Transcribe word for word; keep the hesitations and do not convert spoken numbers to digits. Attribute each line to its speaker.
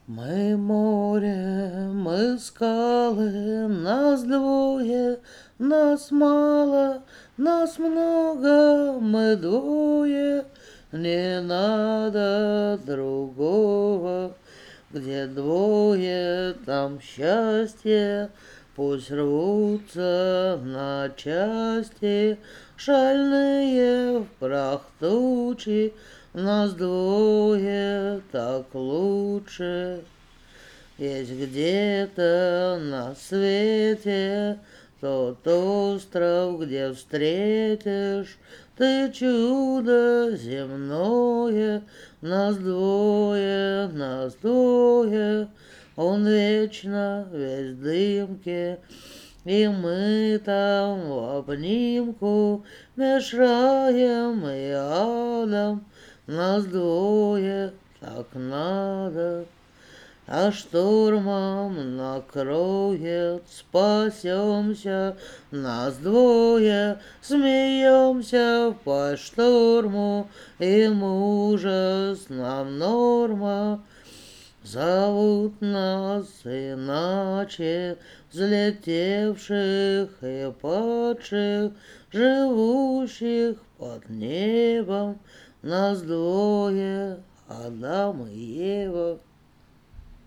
Speaker 1: Мы море, мы скалы, нас двое, нас мало, нас много, мы двое, не надо другого. Где двое, там счастье, пусть рвутся на части, шальные в прах тучи, нас двое, так лучше. Есть где-то на свете тот остров, где встретишь ты чудо земное. Нас двое, нас двое, он вечно весь в дымке, и мы там в обнимку меж раем и адом. Нас двое, так надо. А штурмом накроет, спасемся, нас двое, смеемся по штурму, им ужас, нам норма. Зовут нас иначе, взлетевших и падших, живущих под небом, нас двое, Адам и Ева.